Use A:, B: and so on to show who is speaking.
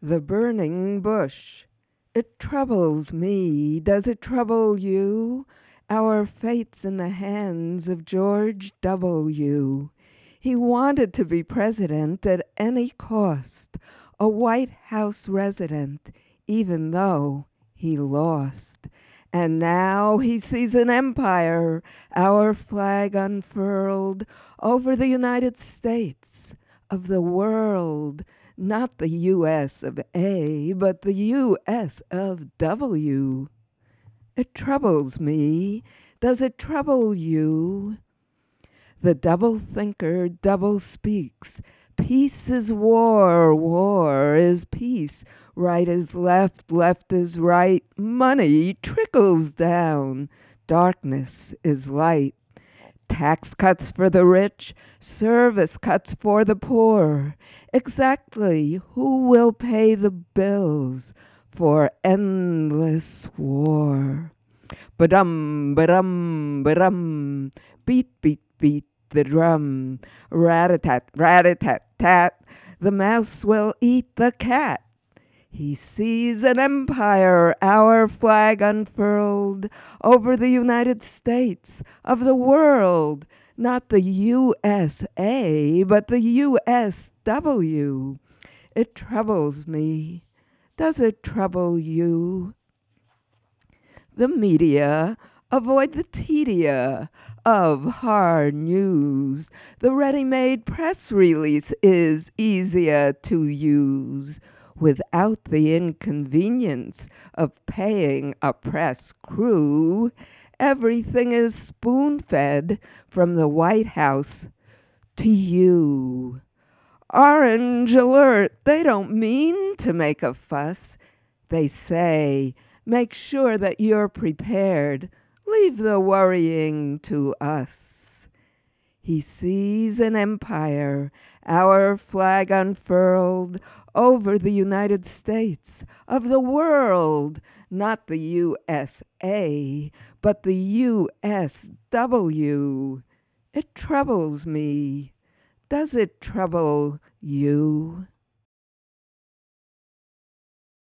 A: The burning bush. It troubles me. Does it trouble you? Our fate's in the hands of George W. He wanted to be president at any cost, a White House resident, even though he lost. And now he sees an empire, our flag unfurled over the United States of the world. Not the U.S. of A, but the U.S. of W. It troubles me. Does it trouble you? The double thinker double speaks. Peace is war, war is peace. Right is left, left is right. Money trickles down. Darkness is light. Tax cuts for the rich, service cuts for the poor. Exactly who will pay the bills for endless war? Ba-dum, ba-dum, ba-dum. Beat, beat, beat the drum. Rat-a-tat, rat-a-tat-tat. The mouse will eat the cat. He sees an empire, our flag unfurled over the United States of the world, not the USA, but the USW. It troubles me. Does it trouble you? The media avoid the tedium of hard news. The ready-made press release is easier to use without the inconvenience of paying a press crew. Everything is spoon-fed from the White House to you. Orange alert, they don't mean to make a fuss. They say, make sure that you're prepared. Leave the worrying to us. He sees an empire, our flag unfurled over the United States of the world, not the USA, but the USW. It troubles me. Does it trouble you?